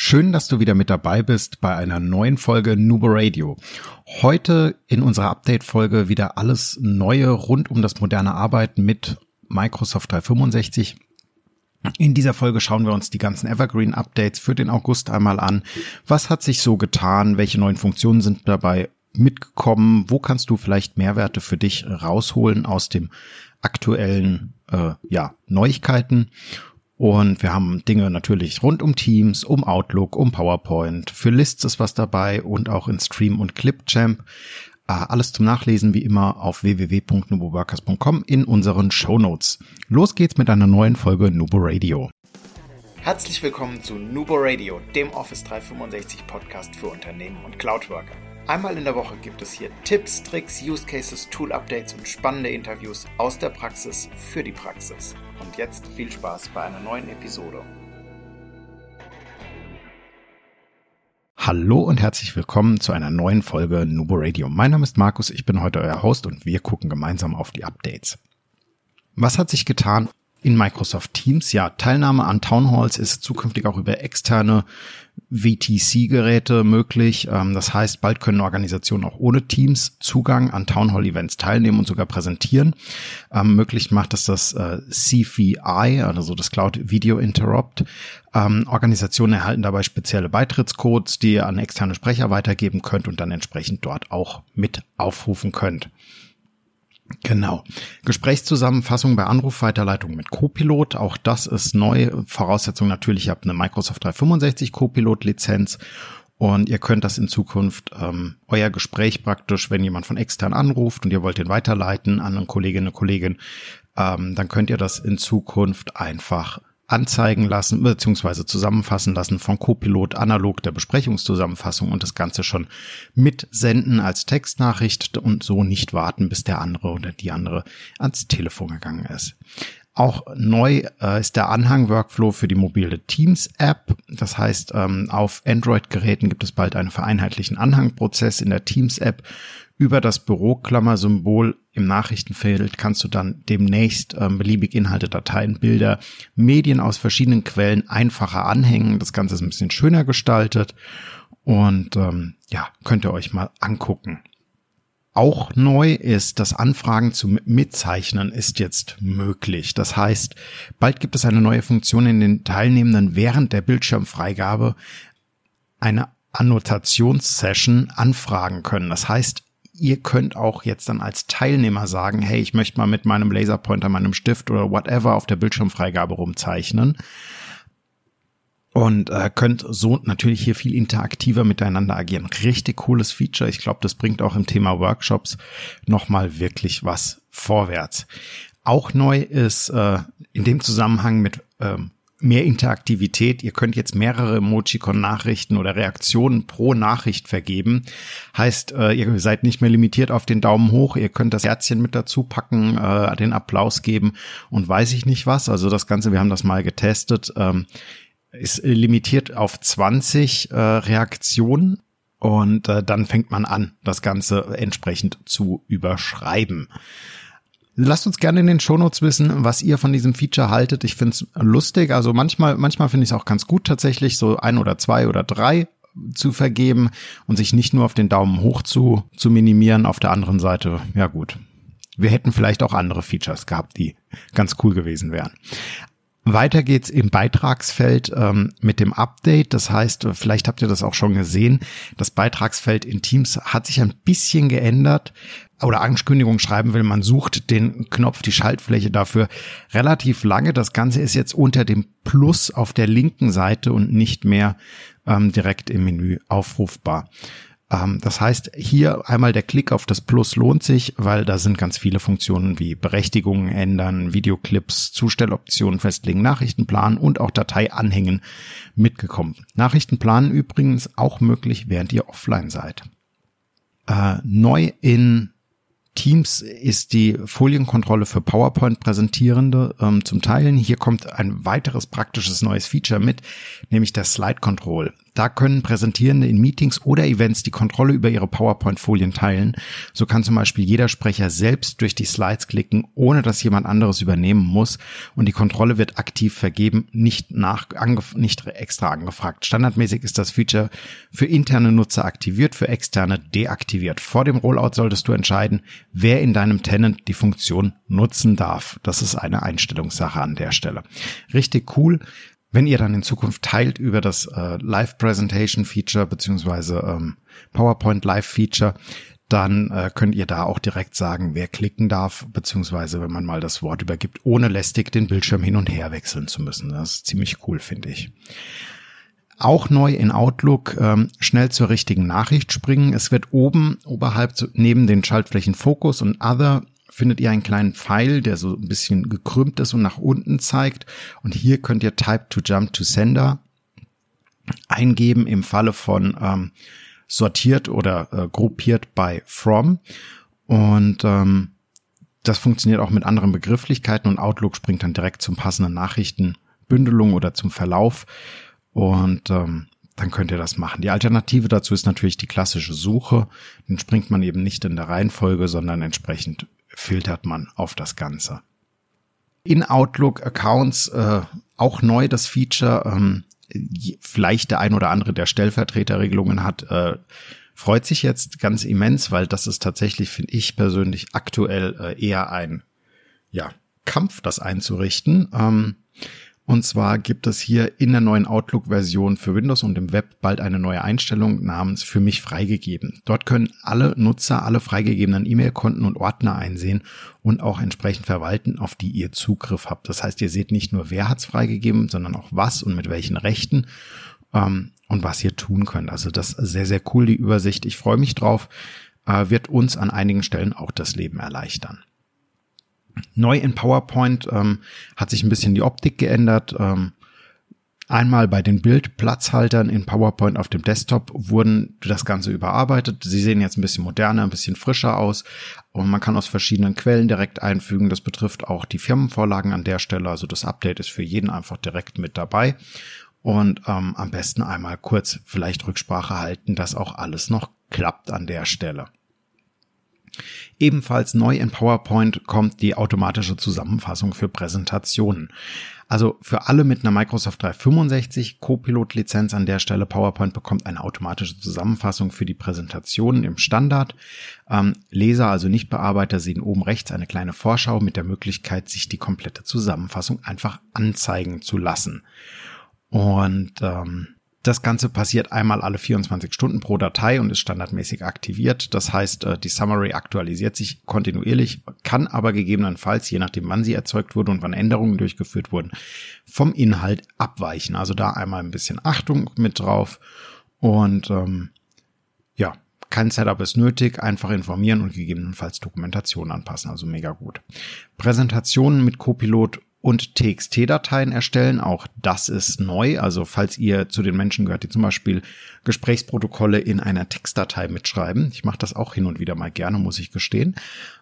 Schön, dass du wieder mit dabei bist bei einer neuen Folge Nubo Radio. Heute in unserer Update-Folge wieder alles Neue rund um das moderne Arbeiten mit Microsoft 365. In dieser Folge schauen wir uns die ganzen Evergreen-Updates für den August einmal an. Was hat sich so getan? Welche neuen Funktionen sind dabei mitgekommen? Wo kannst du vielleicht Mehrwerte für dich rausholen aus dem aktuellen Neuigkeiten? Und wir haben Dinge natürlich rund um Teams, um Outlook, um PowerPoint. Für Lists ist was dabei und auch in Stream und Clipchamp. Alles zum Nachlesen wie immer auf www.nuboworkers.com in unseren Shownotes. Los geht's mit einer neuen Folge Nubo Radio. Herzlich willkommen zu Nubo Radio, dem Office 365 Podcast für Unternehmen und Cloudworker. Einmal in der Woche gibt es hier Tipps, Tricks, Use Cases, Tool-Updates und spannende Interviews aus der Praxis für die Praxis. Und jetzt viel Spaß bei einer neuen Episode. Hallo und herzlich willkommen zu einer neuen Folge Nubo Radio. Mein Name ist Markus, ich bin heute euer Host und wir gucken gemeinsam auf die Updates. Was hat sich getan in Microsoft Teams? Ja, Teilnahme an Town Halls ist zukünftig auch über externe VTC-Geräte möglich. Das heißt, bald können Organisationen auch ohne Teams Zugang an Town Hall Events teilnehmen und sogar präsentieren. Möglich macht es das CVI, also das Cloud Video Interrupt. Organisationen erhalten dabei spezielle Beitrittscodes, die ihr an externe Sprecher weitergeben könnt und dann entsprechend dort auch mit aufrufen könnt. Genau. Gesprächszusammenfassung bei Anrufweiterleitung mit Copilot. Auch das ist neu. Voraussetzung natürlich, ihr habt eine Microsoft 365 Copilot-Lizenz und ihr könnt das in Zukunft, euer Gespräch praktisch, wenn jemand von extern anruft und ihr wollt den weiterleiten an eine Kollegin, dann könnt ihr das in Zukunft einfach anzeigen lassen bzw. zusammenfassen lassen von Copilot analog der Besprechungszusammenfassung und das Ganze schon mitsenden als Textnachricht und so nicht warten, bis der andere oder die andere ans Telefon gegangen ist. Auch neu ist der Anhang-Workflow für die mobile Teams-App. Das heißt, auf Android-Geräten gibt es bald einen vereinheitlichen Anhangprozess in der Teams-App. Über das Büroklammer-Symbol im Nachrichtenfeld kannst du dann demnächst beliebig Inhalte, Dateien, Bilder, Medien aus verschiedenen Quellen einfacher anhängen. Das Ganze ist ein bisschen schöner gestaltet und könnt ihr euch mal angucken. Auch neu ist, das Anfragen zum Mitzeichnen ist jetzt möglich. Das heißt, bald gibt es eine neue Funktion in den Teilnehmenden während der Bildschirmfreigabe eine Annotationssession anfragen können. Das heißt, ihr könnt auch jetzt dann als Teilnehmer sagen, hey, ich möchte mal mit meinem Laserpointer, meinem Stift oder whatever auf der Bildschirmfreigabe rumzeichnen und könnt so natürlich hier viel interaktiver miteinander agieren. Richtig cooles Feature. Ich glaube, das bringt auch im Thema Workshops nochmal wirklich was vorwärts. Auch neu ist in dem Zusammenhang mit mehr Interaktivität. Ihr könnt jetzt mehrere Emojicon-Nachrichten oder Reaktionen pro Nachricht vergeben. Heißt, ihr seid nicht mehr limitiert auf den Daumen hoch. Ihr könnt das Herzchen mit dazu packen, den Applaus geben und weiß ich nicht was. Also das Ganze, wir haben das mal getestet, ist limitiert auf 20 Reaktionen und dann fängt man an, das Ganze entsprechend zu überschreiben. Lasst uns gerne in den Shownotes wissen, was ihr von diesem Feature haltet. Ich finde es lustig. Also manchmal finde ich es auch ganz gut tatsächlich, so 1 oder 2 oder 3 zu vergeben und sich nicht nur auf den Daumen hoch zu minimieren. Auf der anderen Seite, ja gut, wir hätten vielleicht auch andere Features gehabt, die ganz cool gewesen wären. Weiter geht's im Beitragsfeld mit dem Update. Das heißt, vielleicht habt ihr das auch schon gesehen. Das Beitragsfeld in Teams hat sich ein bisschen geändert. Oder Ankündigung schreiben will, man sucht den Knopf, die Schaltfläche dafür relativ lange. Das Ganze ist jetzt unter dem Plus auf der linken Seite und nicht mehr direkt im Menü aufrufbar. Das heißt, hier einmal der Klick auf das Plus lohnt sich, weil da sind ganz viele Funktionen wie Berechtigungen ändern, Videoclips, Zustelloptionen festlegen, Nachrichtenplan und auch Datei anhängen mitgekommen. Nachrichtenplanen übrigens auch möglich, während ihr offline seid. Neu in Teams ist die Folienkontrolle für PowerPoint-Präsentierende zum Teilen. Hier kommt ein weiteres praktisches neues Feature mit, nämlich der Slide Control. Da können Präsentierende in Meetings oder Events die Kontrolle über ihre PowerPoint-Folien teilen. So kann zum Beispiel jeder Sprecher selbst durch die Slides klicken, ohne dass jemand anderes übernehmen muss. Und die Kontrolle wird aktiv vergeben, nicht extra angefragt. Standardmäßig ist das Feature für interne Nutzer aktiviert, für externe deaktiviert. Vor dem Rollout solltest du entscheiden, wer in deinem Tenant die Funktion nutzen darf. Das ist eine Einstellungssache an der Stelle. Richtig cool. Wenn ihr dann in Zukunft teilt über das Live-Presentation-Feature beziehungsweise PowerPoint Live-Feature, dann könnt ihr da auch direkt sagen, wer klicken darf, beziehungsweise wenn man mal das Wort übergibt, ohne lästig den Bildschirm hin und her wechseln zu müssen. Das ist ziemlich cool, finde ich. Auch neu in Outlook, schnell zur richtigen Nachricht springen. Es wird oberhalb neben den Schaltflächen Focus und Other findet ihr einen kleinen Pfeil, der so ein bisschen gekrümmt ist und nach unten zeigt. Und hier könnt ihr Type to Jump to Sender eingeben im Falle von sortiert oder gruppiert by from. Und das funktioniert auch mit anderen Begrifflichkeiten und Outlook springt dann direkt zum passenden Nachrichtenbündelung oder zum Verlauf. Und dann könnt ihr das machen. Die Alternative dazu ist natürlich die klassische Suche. Dann springt man eben nicht in der Reihenfolge, sondern entsprechend filtert man auf das Ganze. In Outlook Accounts auch neu das Feature, vielleicht der ein oder andere, der Stellvertreterregelungen hat, freut sich jetzt ganz immens, weil das ist tatsächlich, finde ich persönlich, aktuell eher ein Kampf, das einzurichten. Und zwar gibt es hier in der neuen Outlook-Version für Windows und im Web bald eine neue Einstellung namens Für mich freigegeben. Dort können alle Nutzer alle freigegebenen E-Mail-Konten und Ordner einsehen und auch entsprechend verwalten, auf die ihr Zugriff habt. Das heißt, ihr seht nicht nur, wer hat's freigegeben, sondern auch was und mit welchen Rechten und was ihr tun könnt. Also das ist sehr, sehr cool, die Übersicht. Ich freue mich drauf. Wird uns an einigen Stellen auch das Leben erleichtern. Neu in PowerPoint hat sich ein bisschen die Optik geändert. Einmal bei den Bildplatzhaltern in PowerPoint auf dem Desktop wurden das Ganze überarbeitet. Sie sehen jetzt ein bisschen moderner, ein bisschen frischer aus und man kann aus verschiedenen Quellen direkt einfügen. Das betrifft auch die Firmenvorlagen an der Stelle. Also das Update ist für jeden einfach direkt mit dabei. Und am besten einmal kurz vielleicht Rücksprache halten, dass auch alles noch klappt an der Stelle. Ebenfalls neu in PowerPoint kommt die automatische Zusammenfassung für Präsentationen. Also für alle mit einer Microsoft 365 Copilot-Lizenz an der Stelle, PowerPoint bekommt eine automatische Zusammenfassung für die Präsentationen im Standard. Leser, also Nichtbearbeiter, sehen oben rechts eine kleine Vorschau mit der Möglichkeit, sich die komplette Zusammenfassung einfach anzeigen zu lassen. Und das Ganze passiert einmal alle 24 Stunden pro Datei und ist standardmäßig aktiviert. Das heißt, die Summary aktualisiert sich kontinuierlich, kann aber gegebenenfalls, je nachdem wann sie erzeugt wurde und wann Änderungen durchgeführt wurden, vom Inhalt abweichen. Also da einmal ein bisschen Achtung mit drauf und kein Setup ist nötig, einfach informieren und gegebenenfalls Dokumentation anpassen, also mega gut. Präsentationen mit Copilot und TXT-Dateien erstellen, auch das ist neu. Also falls ihr zu den Menschen gehört, die zum Beispiel Gesprächsprotokolle in einer Textdatei mitschreiben, ich mache das auch hin und wieder mal gerne, muss ich gestehen,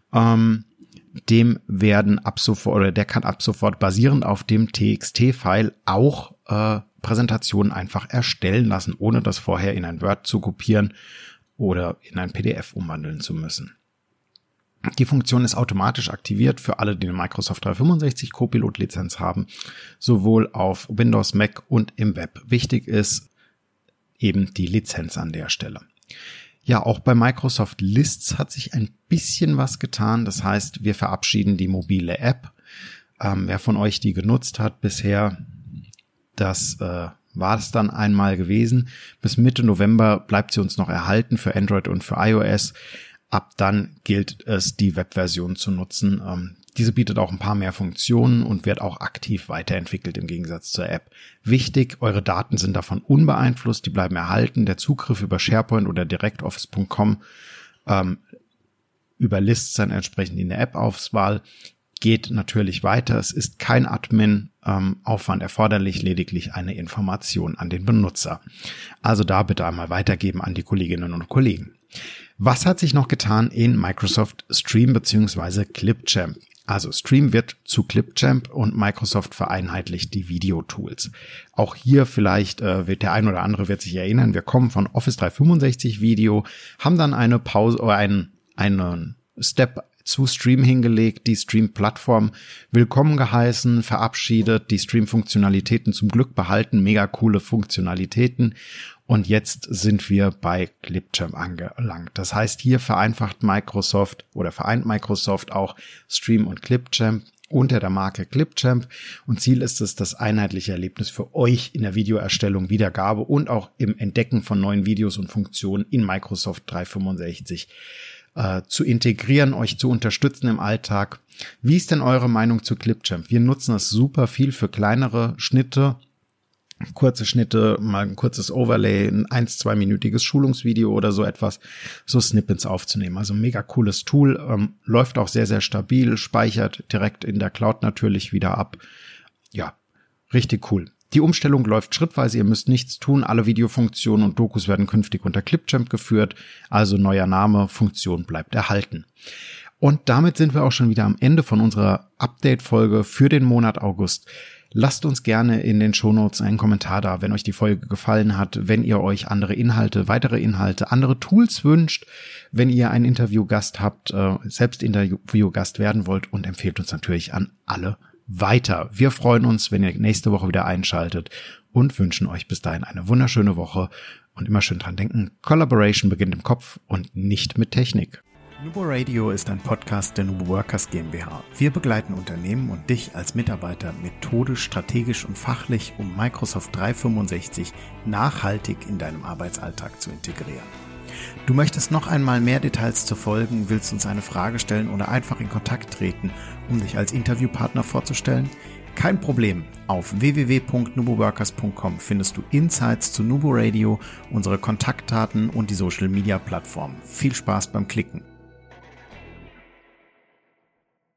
dem werden ab sofort oder der kann ab sofort basierend auf dem TXT-File auch Präsentationen einfach erstellen lassen, ohne das vorher in ein Word zu kopieren oder in ein PDF umwandeln zu müssen. Die Funktion ist automatisch aktiviert für alle, die eine Microsoft 365 Copilot-Lizenz haben, sowohl auf Windows, Mac und im Web. Wichtig ist eben die Lizenz an der Stelle. Ja, auch bei Microsoft Lists hat sich ein bisschen was getan. Das heißt, wir verabschieden die mobile App. Wer von euch die genutzt hat bisher, das war es dann einmal gewesen. Bis Mitte November bleibt sie uns noch erhalten für Android und für iOS. Ab dann gilt es, die Webversion zu nutzen. Diese bietet auch ein paar mehr Funktionen und wird auch aktiv weiterentwickelt im Gegensatz zur App. Wichtig, eure Daten sind davon unbeeinflusst, die bleiben erhalten. Der Zugriff über SharePoint oder DirectOffice.com über Lists dann entsprechend in der App-Auswahl geht natürlich weiter. Es ist kein Admin-Aufwand erforderlich, lediglich eine Information an den Benutzer. Also da bitte einmal weitergeben an die Kolleginnen und Kollegen. Was hat sich noch getan in Microsoft Stream bzw. Clipchamp? Also Stream wird zu Clipchamp und Microsoft vereinheitlicht die Videotools. Auch hier vielleicht wird der ein oder andere wird sich erinnern, wir kommen von Office 365 Video, haben dann eine Pause oder einen Step zu Stream hingelegt, die Stream-Plattform willkommen geheißen, verabschiedet, die Stream-Funktionalitäten zum Glück behalten, mega coole Funktionalitäten. Und jetzt sind wir bei Clipchamp angelangt. Das heißt, hier vereint Microsoft auch Stream und Clipchamp unter der Marke Clipchamp. Und Ziel ist es, das einheitliche Erlebnis für euch in der Videoerstellung, Wiedergabe und auch im Entdecken von neuen Videos und Funktionen in Microsoft 365 zu integrieren, euch zu unterstützen im Alltag. Wie ist denn eure Meinung zu Clipchamp? Wir nutzen es super viel für kleinere Schnitte, kurze Schnitte, mal ein kurzes Overlay, ein 1-2-minütiges Schulungsvideo oder so etwas, so Snippets aufzunehmen. Also mega cooles Tool, läuft auch sehr, sehr stabil, speichert direkt in der Cloud natürlich wieder ab. Ja, richtig cool. Die Umstellung läuft schrittweise, ihr müsst nichts tun, alle Videofunktionen und Dokus werden künftig unter Clipchamp geführt, also neuer Name, Funktion bleibt erhalten. Und damit sind wir auch schon wieder am Ende von unserer Update-Folge für den Monat August. Lasst uns gerne in den Shownotes einen Kommentar da, wenn euch die Folge gefallen hat, wenn ihr euch andere Inhalte, weitere Inhalte, andere Tools wünscht, wenn ihr einen Interviewgast habt, selbst Interviewgast werden wollt und empfehlt uns natürlich an alle weiter. Wir freuen uns, wenn ihr nächste Woche wieder einschaltet und wünschen euch bis dahin eine wunderschöne Woche und immer schön dran denken, Collaboration beginnt im Kopf und nicht mit Technik. Nubo Radio ist ein Podcast der Nubo Workers GmbH. Wir begleiten Unternehmen und dich als Mitarbeiter methodisch, strategisch und fachlich, um Microsoft 365 nachhaltig in deinem Arbeitsalltag zu integrieren. Du möchtest noch einmal mehr Details zu Folgen, willst uns eine Frage stellen oder einfach in Kontakt treten, um dich als Interviewpartner vorzustellen? Kein Problem. Auf www.nuboworkers.com findest du Insights zu Nubo Radio, unsere Kontaktdaten und die Social Media Plattform. Viel Spaß beim Klicken.